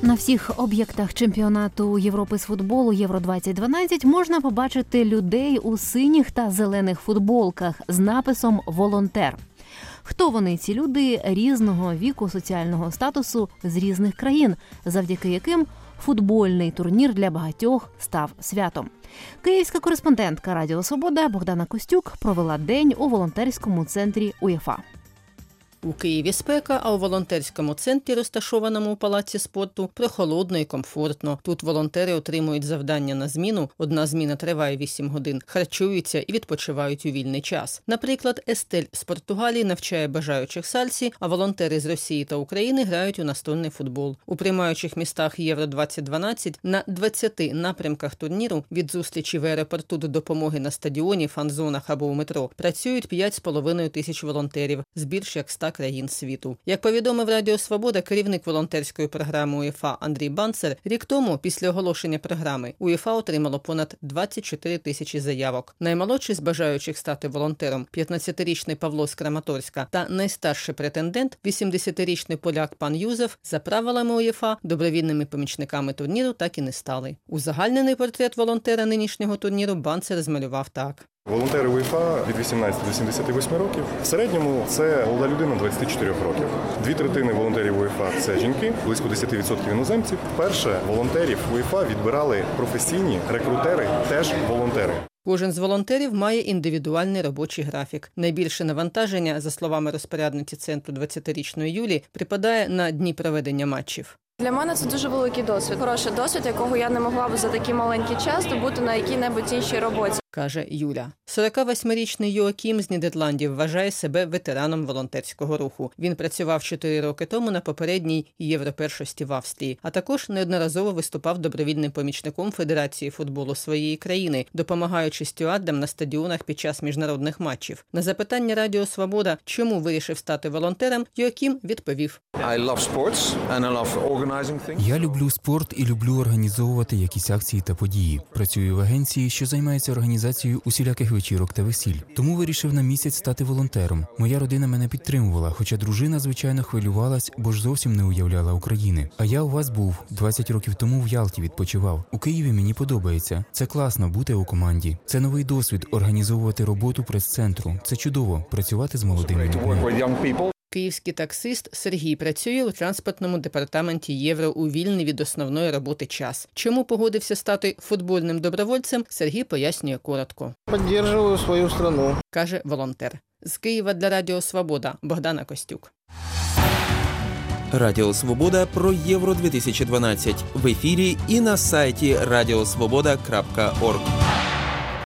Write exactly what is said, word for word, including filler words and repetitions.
На всіх об'єктах чемпіонату Європи з футболу Євро двадцять дванадцять можна побачити людей у синіх та зелених футболках з написом «Волонтер». Хто вони, ці люди різного віку, соціального статусу з різних країн, завдяки яким футбольний турнір для багатьох став святом. Київська кореспондентка Радіо Свобода Богдана Костюк провела день у волонтерському центрі УЄФА. У Києві спека, а у волонтерському центрі, розташованому у палаці спорту, прохолодно і комфортно. Тут волонтери отримують завдання на зміну, одна зміна триває вісім годин, харчуються і відпочивають у вільний час. Наприклад, Естель з Португалії навчає бажаючих сальсі, а волонтери з Росії та України грають у настольний футбол. У приймаючих містах Євро двадцять дванадцять на двадцяти напрямках турніру від зустрічі в аеропорту до допомоги на стадіоні, фан-зонах або у метро працюють п'ять з половиною тисяч волонтерів з більш як ста країн світу. Як повідомив Радіо Свобода, керівник волонтерської програми УЄФА Андрій Банцер, рік тому, після оголошення програми, УЄФА отримало понад двадцять чотири тисячі заявок. Наймолодший з бажаючих стати волонтером – п'ятнадцятирічний Павло з Краматорська та найстарший претендент – вісімдесятирічний поляк пан Юзеф за правилами УЄФА добровільними помічниками турніру так і не стали. Узагальнений портрет волонтера нинішнього турніру Банцер змалював так. Волонтери УЄФА від вісімнадцяти до сімдесяти восьми років. В середньому це молода людина двадцяти чотирьох років. Дві третини волонтерів УЄФА – це жінки, близько десять відсотків іноземців. Вперше волонтерів УЄФА відбирали професійні рекрутери, теж волонтери. Кожен з волонтерів має індивідуальний робочий графік. Найбільше навантаження, за словами розпорядниці центру двадцятирічної Юлі, припадає на дні проведення матчів. Для мене це дуже великий досвід. Хороший досвід, якого я не могла б за такий маленький час добути на якій-небудь іншій роботі, каже Юля. сорокавосьмирічний Йоакім з Нідерландів вважає себе ветераном волонтерського руху. Він працював чотири роки тому на попередній Європершості в Австрії, а також неодноразово виступав добровільним помічником Федерації футболу своєї країни, допомагаючи стюардам на стадіонах під час міжнародних матчів. На запитання Радіо Свобода, чому вирішив стати волонтером, Йоакім відповів. Я люблю спорт і люблю організовувати якісь акції та події. Працюю в агенції, що займається організацією усіляких вечірок та весіль. Тому вирішив на місяць стати волонтером. Моя родина мене підтримувала, хоча дружина, звичайно, хвилювалась, бо ж зовсім не уявляла України. А я у вас був. двадцять років тому в Ялті відпочивав. У Києві мені подобається. Це класно бути у команді. Це новий досвід – організовувати роботу прес-центру. Це чудово – працювати з молодими людьми. Київський таксист Сергій працює у транспортному департаменті Євро у вільний від основної роботи час. Чому погодився стати футбольним добровольцем, Сергій пояснює коротко. Підтримую свою країну, каже волонтер. З Києва для Радіо Свобода Богдана Костюк. Радіо Свобода про Євро дві тисячі дванадцять в ефірі і на сайті радіосвобода крапка орг.